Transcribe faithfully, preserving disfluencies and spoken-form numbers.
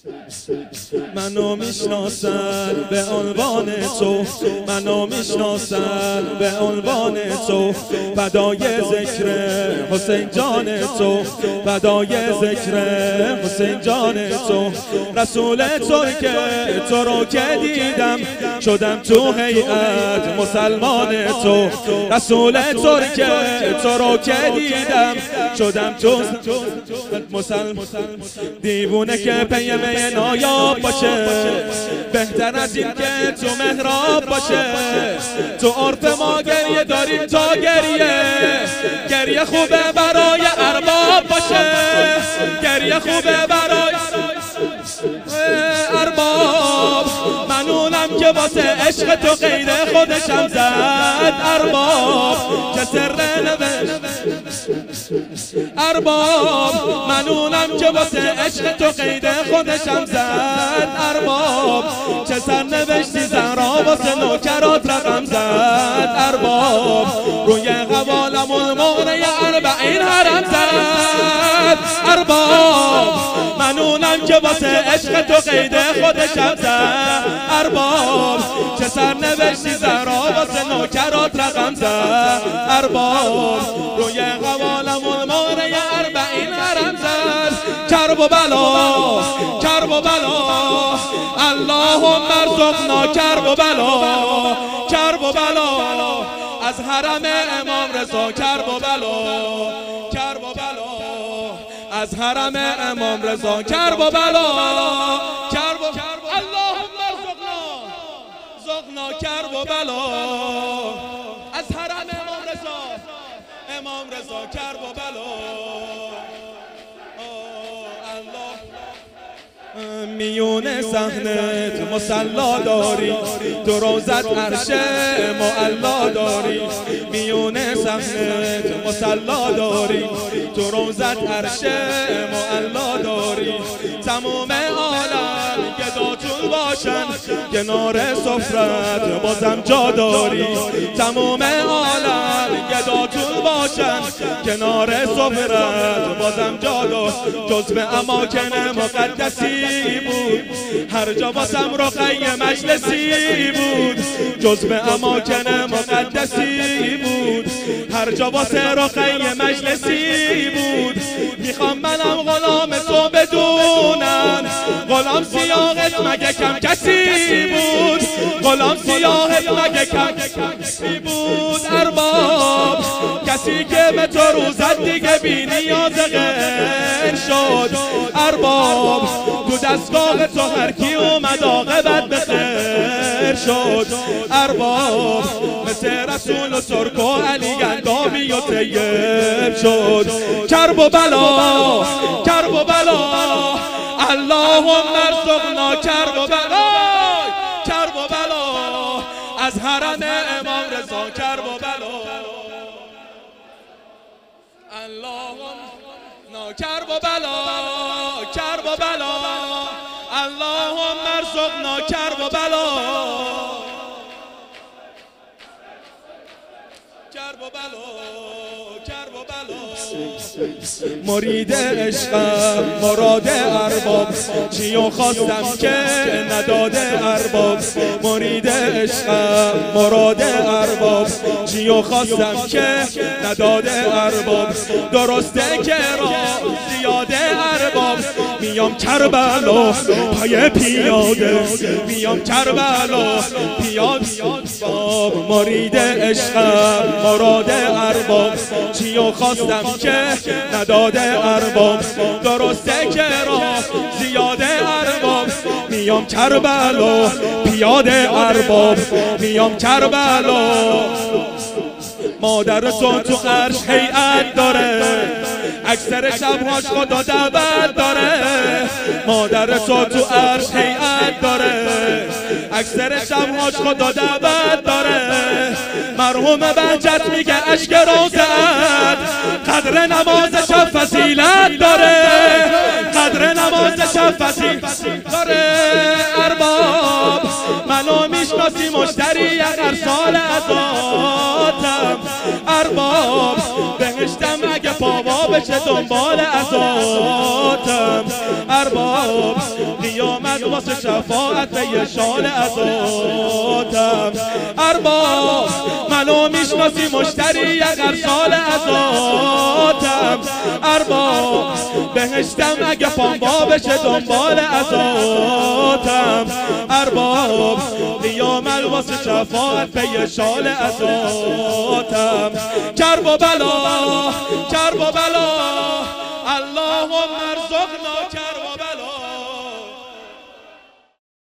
منو میشناسن به عنوان تو، منو میشناسن به عنوان تو، فدای ذکر حسین جان تو، فدای ذکر حسین جان تو. رسول ترک تو رو که دیدم شدم تو هیئت مسلمان تو. رسول ترک تو رو که دیدم شدم تو مسلمان. دیوونه که پی می نایاب باشه بهتر از این که تو محراب باشه. تو عرف ما گریه داریم تا گریه، گریه خوبه برای ارباب باشه، گریه خوبه برای ارباب. منونم که واسه عشق تو غیر خودشم زد ارباب که سر نوشت ارباب. منونم که واسه عشق تو غیر خودشم زد ارباب چه سر نوشتی زهرا واسه نوکرات رقم زد ارباب. روی قوالم المغره اربعین حرم زد ارباب. منونم که واسه عشق تو قید خودشم زد ارباب چه سر نوشتی زهرا واسه نوکرات رقم زد ارباب. روی قوالم المغره اربعین حرم زد. کرب و بلا کرب و بلا اللهم ارزقنا کرب و بلا، کرب و بلا از حرم امام رضا. کرب و بلا کرب و بلا از حرم امام رضا. کرب و بلا کرب و اللهم ارزقنا زقنا کرب و بلا از حرم امام رضا. امام رضا کرب و بلا. میونه صحنت مصلا داری، تو روزت عرش معلا داری. میونه صحنت مصلا داری، تو روزت عرش معلا داری. تموم عالم گداتون باشن کنار سفرت بازم جا داری. تموم عالم گداتون باشن کنار سفرت بازم جا داری. جزو اماکن مقدسی بود هر جا واسم رقیه مجلسی بود. جزو اماکن مقدسی بود هر جا واسه رقیه مجلسی بود. میخوام منم غلام تو بدونم غلام سیاقت مگه کم کسی بود. غلام سیاقت مگه کم کسی بود ارباب. کسی که به تو روزت دیگه بی نیاز غیر شد ارباب. تو دستگاه تو هر کی اومد عاقبت به خیر شد ارباب. مثل رسول و ترک و علی گندامی و طیب شد. کرب و بلا کرب و بلا اللهم ارزقنا کرب و بلا، کرب و بلا از حرم امام رضا. کرب و بلا اللهم کرب و بلا کرب و بلا اللهم ارزقنا کرب و بلا، کرب و بلا کرب و بلا. مرید عشقم مراد ارباب چیو خواستم که نداده ارباب. مرید عشقم مراد ارباب چیو خواستم که نداده ارباب. درسته که را زیاده ارباب میام کربلا پای پیاده، میام کربلا پیاده. مرید عشقم مراد ارباب چیو خواستم که نداده ارباب. درسته که را زیاده ارباب میام کربلا پیاده ارباب، میام کربلا. مادر تو تو عرش هیئت داره اکثر شبهاش خدا دعوت داره. مادر تو تو عرش هیئت داره اکثر شبهاش خدا دعوت داره. مرحوم بهجت میگه اشک روزت قدر نمازش فضیلت داره، قدر نمازش فضیلت داره ارباب. منو میشناسی مشتری هر سال ازاتم ارباب. بهشتم اگه پاوا بشه دنبال ازاتم ارباب. قیامت واسه شفاعت به یه شال ازاتم. ارباب منو میشناسی مشتری اگر سال ازاتم. ارباب بهشتم اگه پام با بشه دنبال ازاتم. ارباب قیامت واسه شفاعت به یه شال ازاتم. کرب و بلا کرب و بلا